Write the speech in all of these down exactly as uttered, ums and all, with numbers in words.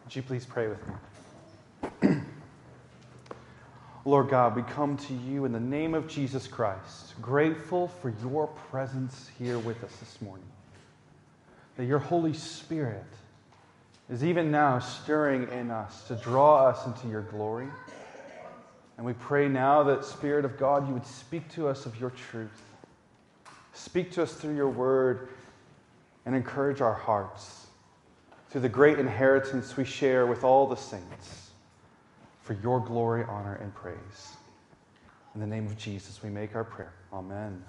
Would you please pray with me? Lord God, we come to you in the name of Jesus Christ, grateful for your presence here with us this morning. That your Holy Spirit is even now stirring in us to draw us into your glory. And we pray now that, Spirit of God, you would speak to us of your truth. Speak to us through your word and encourage our hearts through the great inheritance we share with all the saints, for your glory, honor, and praise. In the name of Jesus, we make our prayer. Amen.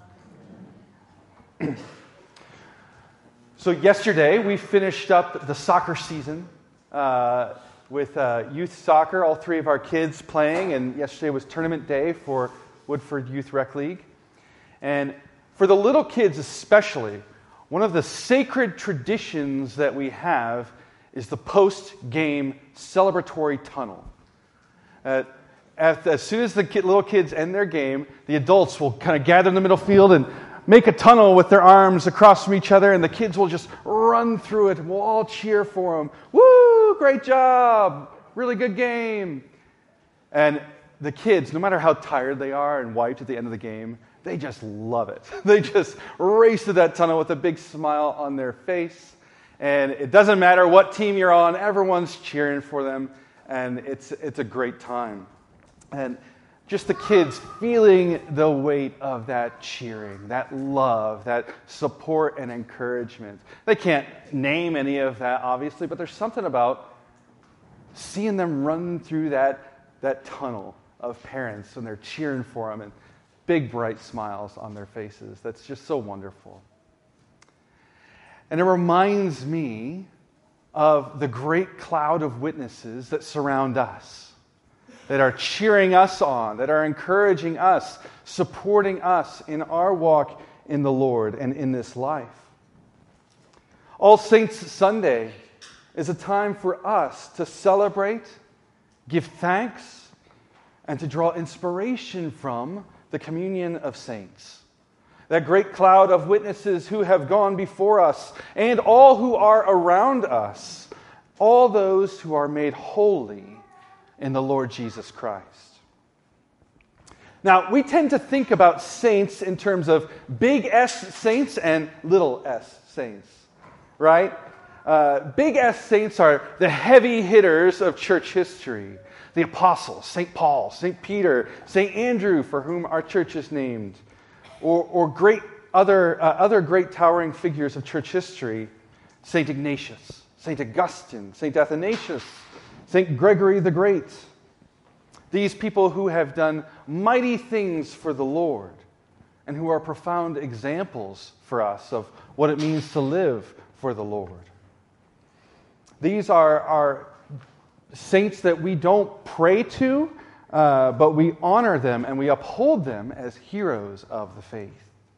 So yesterday, we finished up the soccer season uh, with uh, youth soccer, all three of our kids playing, and yesterday was tournament day for Woodford Youth Rec League. And for the little kids especially, one of the sacred traditions that we have is the post-game celebratory tunnel. Uh, at, as soon as the kid, little kids end their game, the adults will kind of gather in the middle field and make a tunnel with their arms across from each other, and the kids will just run through it, and we'll all cheer for them. Woo! Great job! Really good game! And the kids, no matter how tired they are and wiped at the end of the game, they just love it. They just race to that tunnel with a big smile on their face. And it doesn't matter what team you're on, everyone's cheering for them. And it's it's a great time. And just the kids feeling the weight of that cheering, that love, that support and encouragement. They can't name any of that, obviously, but there's something about seeing them run through that, that tunnel of parents when they're cheering for them and big bright smiles on their faces. That's just so wonderful. And it reminds me of the great cloud of witnesses that surround us, that are cheering us on, that are encouraging us, supporting us in our walk in the Lord and in this life. All Saints Sunday is a time for us to celebrate, give thanks, and to draw inspiration from the communion of saints. That great cloud of witnesses who have gone before us and all who are around us, all those who are made holy in the Lord Jesus Christ. Now, we tend to think about saints in terms of big S saints and little s saints, right? Uh, big S saints are the heavy hitters of church history. The apostles, Saint Paul, Saint Peter, Saint Andrew, for whom our church is named, or, or great other, uh, other great towering figures of church history, Saint Ignatius, Saint Augustine, Saint Athanasius, Saint Gregory the Great. These people who have done mighty things for the Lord and who are profound examples for us of what it means to live for the Lord. These are, are saints that we don't pray to, uh, but we honor them and we uphold them as heroes of the faith.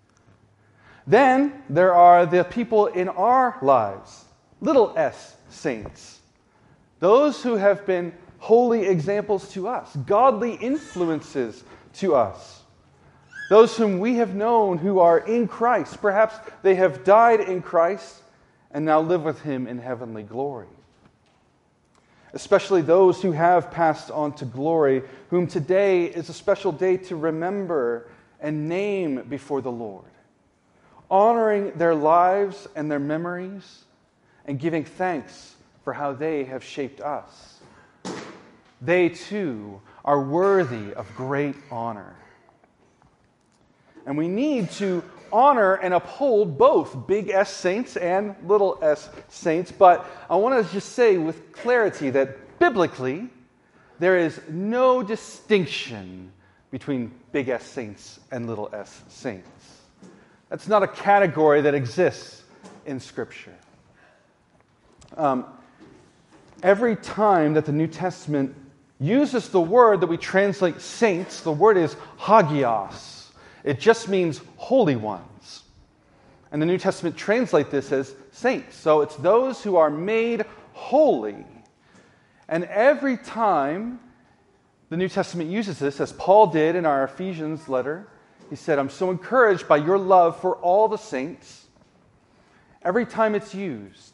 Then there are the people in our lives, little s saints, those who have been holy examples to us, godly influences to us, those whom we have known who are in Christ. Perhaps they have died in Christ and now live with Him in heavenly glory. Especially those who have passed on to glory, whom today is a special day to remember and name before the Lord, honoring their lives and their memories and giving thanks for how they have shaped us. They too are worthy of great honor. And we need to honor and uphold both big S saints and little s saints, but I want to just say with clarity that biblically there is no distinction between big S saints and little s saints. That's not a category that exists in Scripture. Um, every time that the New Testament uses the word that we translate saints, the word is hagios. It just means holy ones. And the New Testament translates this as saints. So it's those who are made holy. And every time the New Testament uses this, as Paul did in our Ephesians letter, he said, I'm so encouraged by your love for all the saints. Every time it's used,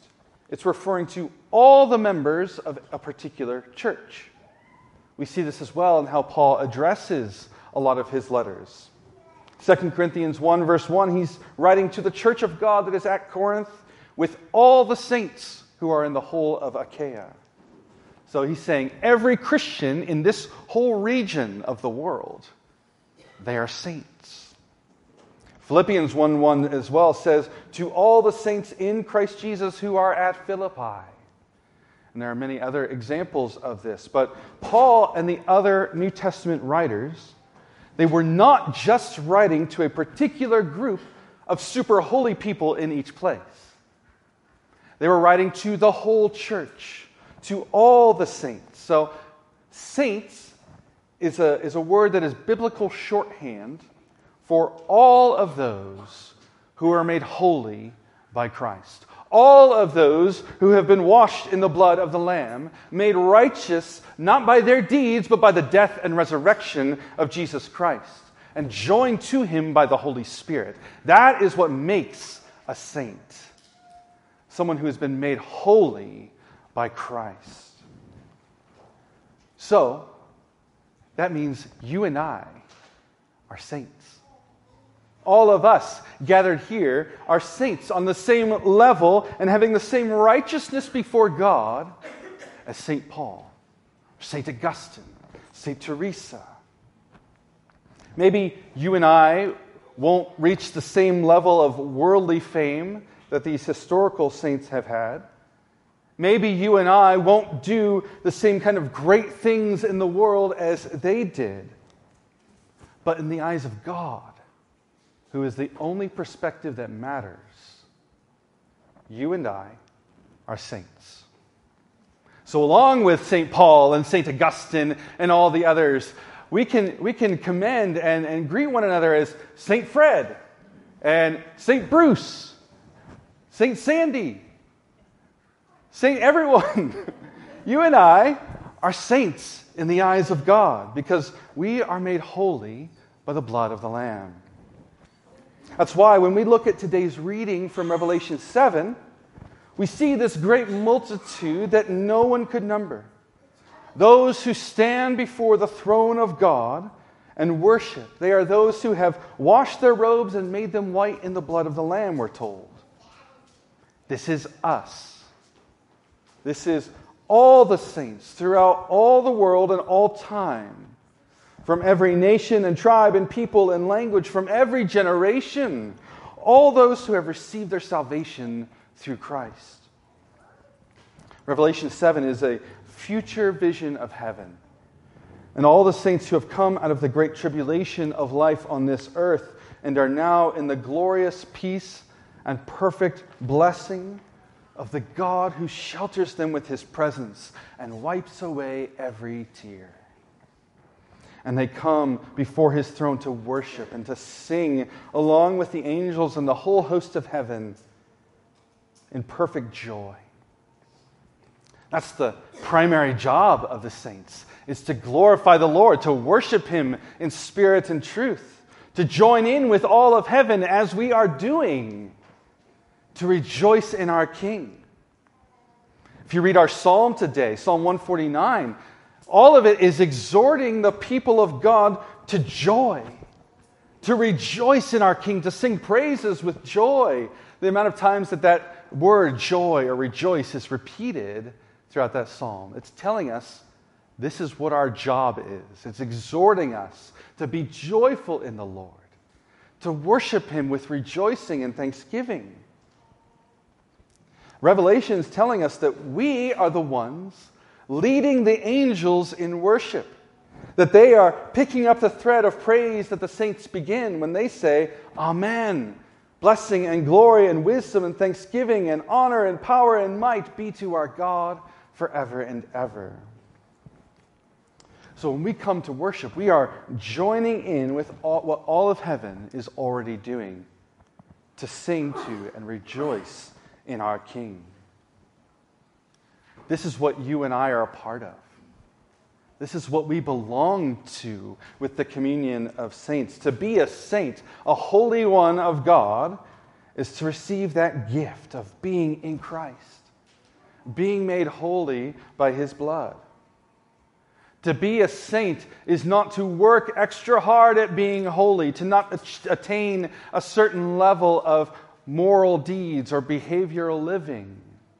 It's referring to all the members of a particular church. We see this as well in how Paul addresses a lot of his letters. Second Corinthians one, verse one, he's writing to the church of God that is at Corinth with all the saints who are in the whole of Achaia. So he's saying every Christian in this whole region of the world, they are saints. Philippians one one as well says, to all the saints in Christ Jesus who are at Philippi. And there are many other examples of this. But Paul and the other New Testament writers, they were not just writing to a particular group of super holy people in each place. They were writing to the whole church, to all the saints. So, saints is a, is a word that is biblical shorthand for all of those who are made holy by Christ. All of those who have been washed in the blood of the Lamb, made righteous not by their deeds, but by the death and resurrection of Jesus Christ, and joined to Him by the Holy Spirit. That is what makes a saint. Someone who has been made holy by Christ. So, that means you and I are saints. All of us gathered here are saints on the same level and having the same righteousness before God as Saint Paul, Saint Augustine, Saint Teresa. Maybe you and I won't reach the same level of worldly fame that these historical saints have had. Maybe you and I won't do the same kind of great things in the world as they did. But in the eyes of God, who is the only perspective that matters, you and I are saints. So along with Saint Paul and Saint Augustine and all the others, we can, we can commend and, and greet one another as Saint Fred and Saint Bruce, Saint Sandy, Saint everyone. You and I are saints in the eyes of God because we are made holy by the blood of the Lamb. That's why when we look at today's reading from Revelation seven, we see this great multitude that no one could number. Those who stand before the throne of God and worship. They are those who have washed their robes and made them white in the blood of the Lamb, we're told. This is us. This is all the saints throughout all the world and all time. From every nation and tribe and people and language, from every generation. All those who have received their salvation through Christ. Revelation seven is a future vision of heaven. And all the saints who have come out of the great tribulation of life on this earth and are now in the glorious peace and perfect blessing of the God who shelters them with His presence and wipes away every tear. And they come before His throne to worship and to sing along with the angels and the whole host of heaven in perfect joy. That's the primary job of the saints, is to glorify the Lord, to worship Him in spirit and truth, to join in with all of heaven as we are doing, to rejoice in our King. If you read our psalm today, Psalm one forty-nine, all of it is exhorting the people of God to joy, to rejoice in our King, to sing praises with joy. The amount of times that that word joy or rejoice is repeated throughout that psalm, it's telling us this is what our job is. It's exhorting us to be joyful in the Lord, to worship Him with rejoicing and thanksgiving. Revelation is telling us that we are the ones leading the angels in worship. That they are picking up the thread of praise that the saints begin when they say, Amen. Blessing and glory and wisdom and thanksgiving and honor and power and might be to our God forever and ever. So when we come to worship, we are joining in with all, what all of heaven is already doing to sing to and rejoice in our King. This is what you and I are a part of. This is what we belong to with the communion of saints. To be a saint, a holy one of God, is to receive that gift of being in Christ. being made holy by his blood. To be a saint is not to work extra hard at being holy, to not attain a certain level of moral deeds or behavioral living.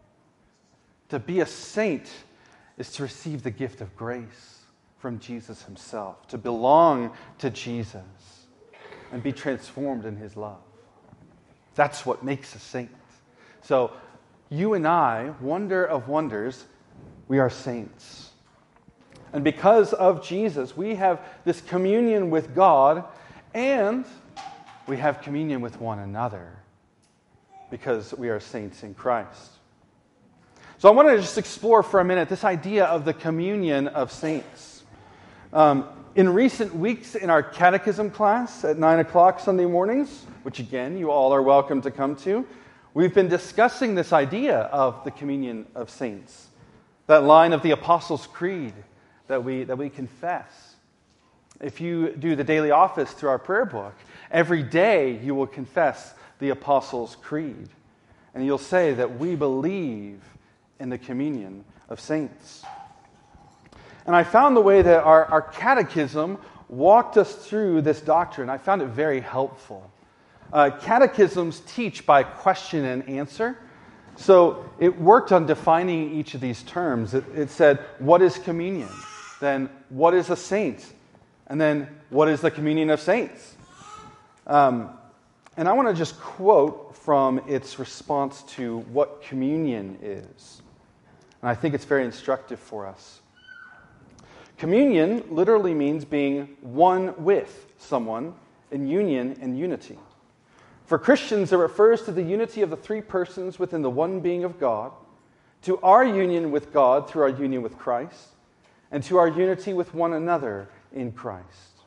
To be a saint is to receive the gift of grace from Jesus himself, to belong to Jesus and be transformed in his love. That's what makes a saint. So, you and I, wonder of wonders, we are saints. And because of Jesus, we have this communion with God, and we have communion with one another because we are saints in Christ. So I want to just explore for a minute this idea of the communion of saints. Um, in recent weeks in our catechism class at nine o'clock Sunday mornings, which again, you all are welcome to come to, we've been discussing this idea of the communion of saints. That line of the Apostles' Creed that we that we confess. If you do the daily office through our prayer book, every day you will confess the Apostles' Creed. And you'll say that we believe in the communion of saints. And I found the way that our, our catechism walked us through this doctrine. I found it very helpful. Uh, catechisms teach by question and answer. So it worked on defining each of these terms. It, it said, what is communion? Then what is a saint? And then what is the communion of saints? Um, and I want to just quote from its response to what communion is. And I think it's very instructive for us. Communion literally means being one with someone in union and unity. For Christians, it refers to the unity of the three persons within the one being of God, to our union with God through our union with Christ, and to our unity with one another in Christ.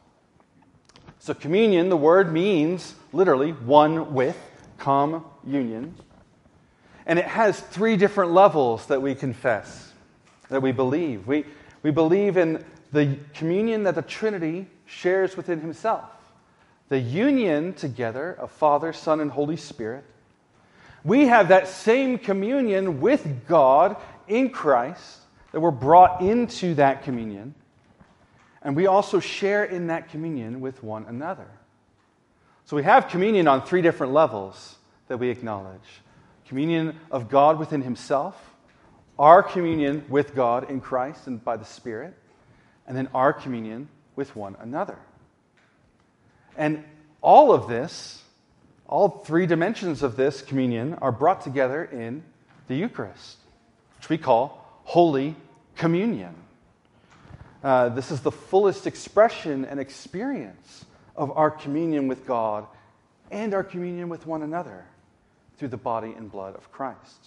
So communion, the word means literally one with, communion. And it has three different levels that we confess, that we believe. We, we believe in the communion that the Trinity shares within himself. The union together of Father, Son, and Holy Spirit. We have that same communion with God in Christ, that we're brought into that communion. And we also share in that communion with one another. So we have communion on three different levels that we acknowledge. Communion of God within himself, our communion with God in Christ and by the Spirit, and then our communion with one another. And all of this, all three dimensions of this communion are brought together in the Eucharist, which we call Holy Communion. Uh, this is the fullest expression and experience of our communion with God and our communion with one another through the body and blood of Christ.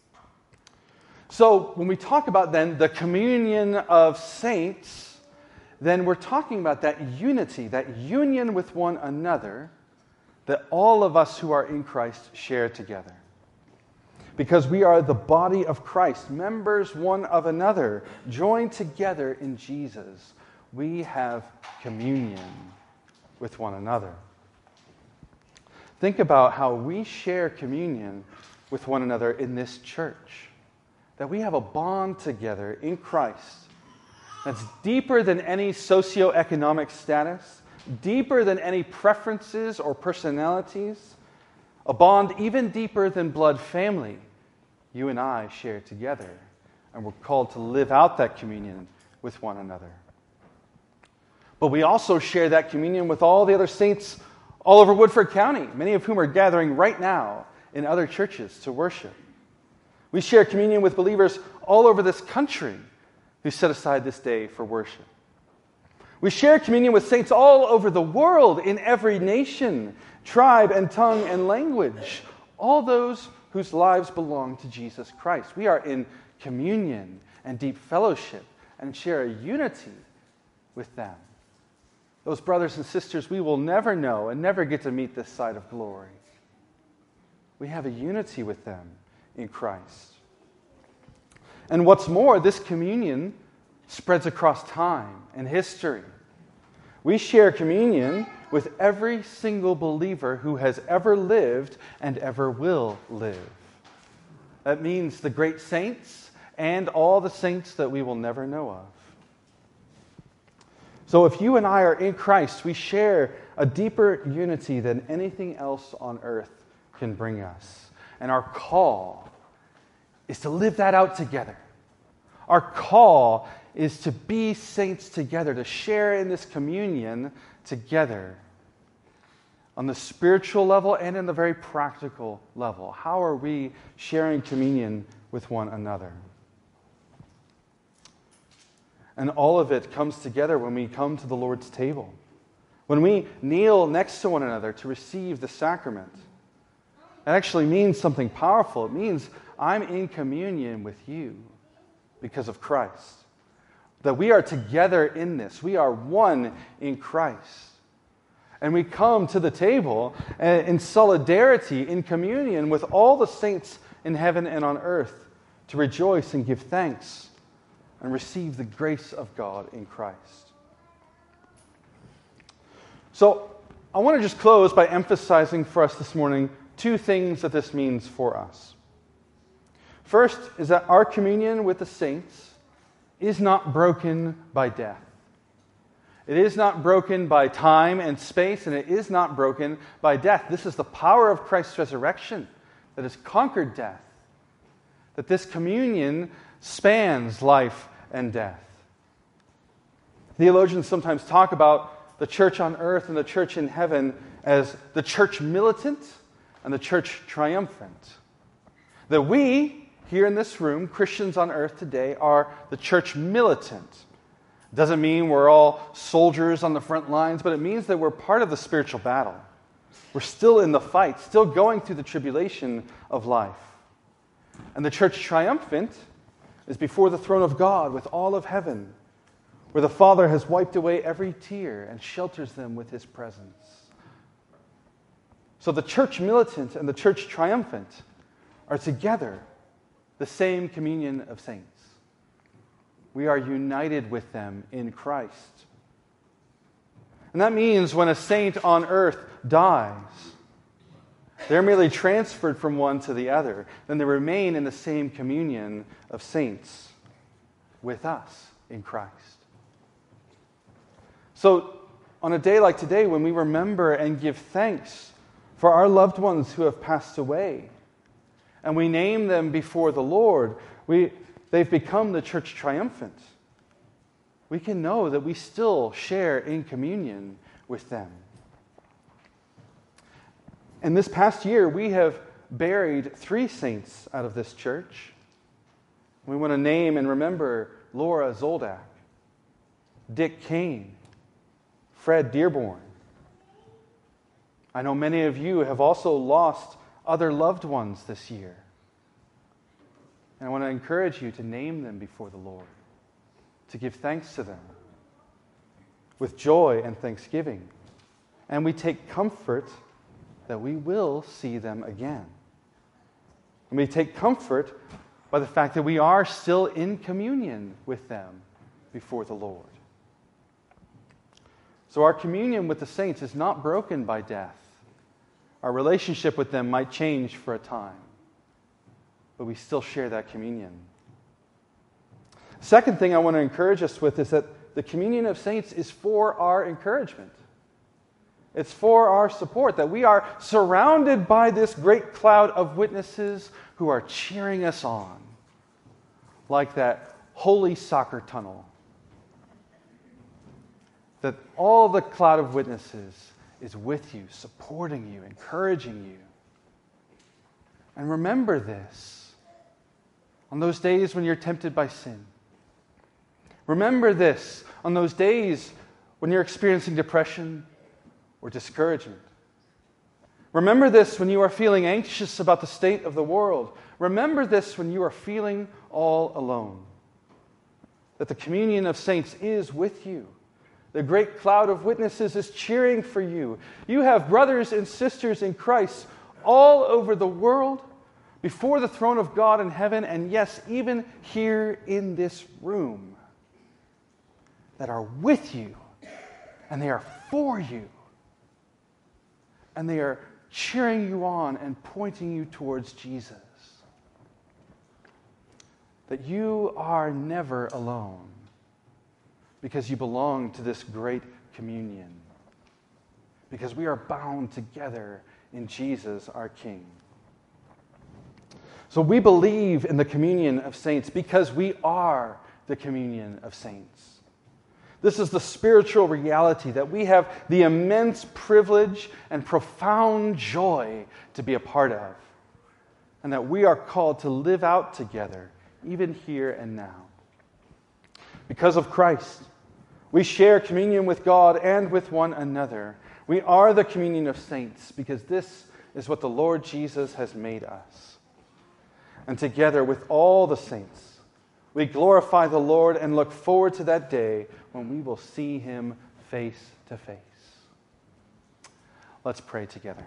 So when we talk about then the communion of saints, then we're talking about that unity, that union with one another that all of us who are in Christ share together. Because we are the body of Christ, members one of another, joined together in Jesus. We have communion with one another. Think about how we share communion with one another in this church. That we have a bond together in Christ that's deeper than any socioeconomic status, deeper than any preferences or personalities, a bond even deeper than blood family you and I share together. And we're called to live out that communion with one another. But we also share that communion with all the other saints all over Woodford County, many of whom are gathering right now in other churches to worship. We share communion with believers all over this country who set aside this day for worship. We share communion with saints all over the world, in every nation, tribe, and tongue and language. All those whose lives belong to Jesus Christ. We are in communion and deep fellowship and share a unity with them. Those brothers and sisters we will never know and never get to meet this side of glory. We have a unity with them in Christ. And what's more, this communion spreads across time and history. We share communion with every single believer who has ever lived and ever will live. That means the great saints and all the saints that we will never know of. So if you and I are in Christ, we share a deeper unity than anything else on earth can bring us. And our call is to live that out together. Our call is to be saints together, to share in this communion together. On the spiritual level and in the very practical level. How are we sharing communion with one another? And all of it comes together when we come to the Lord's table. When we kneel next to one another to receive the sacrament. It actually means something powerful. It means I'm in communion with you because of Christ. That we are together in this. We are one in Christ. And we come to the table in solidarity, in communion with all the saints in heaven and on earth to rejoice and give thanks and receive the grace of God in Christ. So I want to just close by emphasizing for us this morning two things that this means for us. First is that our communion with the saints is not broken by death. It is not broken by time and space, and it is not broken by death. This is the power of Christ's resurrection that has conquered death. That this communion spans life and death. Theologians sometimes talk about the church on earth and the church in heaven as the church militant and the church triumphant. That we, here in this room, Christians on earth today, are the church militant. Doesn't mean we're all soldiers on the front lines, but it means that we're part of the spiritual battle. We're still in the fight, still going through the tribulation of life. And the church triumphant is before the throne of God with all of heaven, where the Father has wiped away every tear and shelters them with His presence. So the church militant and the church triumphant are together the same communion of saints. We are united with them in Christ. And that means when a saint on earth dies, they're merely transferred from one to the other. Then they remain in the same communion of saints with us in Christ. So on a day like today, when we remember and give thanks for our loved ones who have passed away, and we name them before the Lord, we, they've become the church triumphant. We can know that we still share in communion with them. And this past year, we have buried three saints out of this church. We want to name and remember Laura Zoldak, Dick Kane, Fred Dearborn. I know many of you have also lost other loved ones this year. And I want to encourage you to name them before the Lord, to give thanks to them with joy and thanksgiving. And we take comfort that we will see them again. And we take comfort by the fact that we are still in communion with them before the Lord. So our communion with the saints is not broken by death. Our relationship with them might change for a time, but we still share that communion. Second thing I want to encourage us with is that the communion of saints is for our encouragement. It's for our support, that we are surrounded by this great cloud of witnesses who are cheering us on, like that holy soccer tunnel. That all the cloud of witnesses is with you, supporting you, encouraging you. And remember this on those days when you're tempted by sin. Remember this on those days when you're experiencing depression or discouragement. Remember this when you are feeling anxious about the state of the world. Remember this when you are feeling all alone. That the communion of saints is with you. The great cloud of witnesses is cheering for you. You have brothers and sisters in Christ all over the world, before the throne of God in heaven, and yes, even here in this room, that are with you, and they are for you, and they are cheering you on and pointing you towards Jesus. that you are never alone because you belong to this great communion, because we are bound together in Jesus, our King. So we believe in the communion of saints because we are the communion of saints. This is the spiritual reality that we have the immense privilege and profound joy to be a part of, and that we are called to live out together, even here and now. Because of Christ, we share communion with God and with one another. We are the communion of saints because this is what the Lord Jesus has made us. And together with all the saints, we glorify the Lord and look forward to that day when we will see Him face to face. Let's pray together.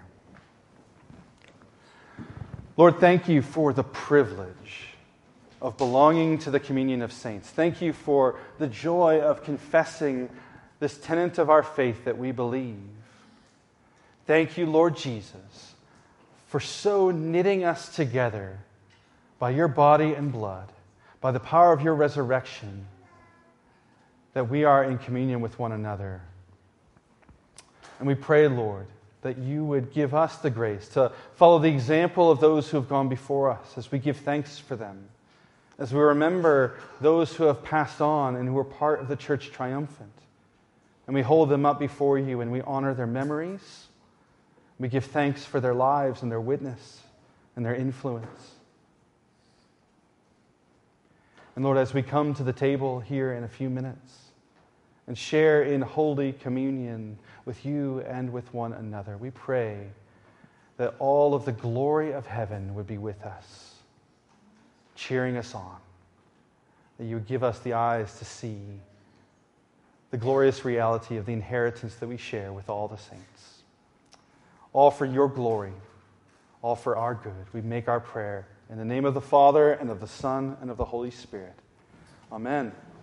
Lord, thank you for the privilege of belonging to the communion of saints. Thank you for the joy of confessing this tenet of our faith that we believe. Thank you, Lord Jesus, for so knitting us together by your body and blood, by the power of your resurrection, that we are in communion with one another. And we pray, Lord, that you would give us the grace to follow the example of those who have gone before us as we give thanks for them, as we remember those who have passed on and who were part of the church triumphant. And we hold them up before you and we honor their memories. We give thanks for their lives and their witness and their influence. And Lord, as we come to the table here in a few minutes and share in holy communion with you and with one another, we pray that all of the glory of heaven would be with us, cheering us on, that you would give us the eyes to see the glorious reality of the inheritance that we share with all the saints. All for your glory, all for our good. We make our prayer in the name of the Father, and of the Son, and of the Holy Spirit. Amen.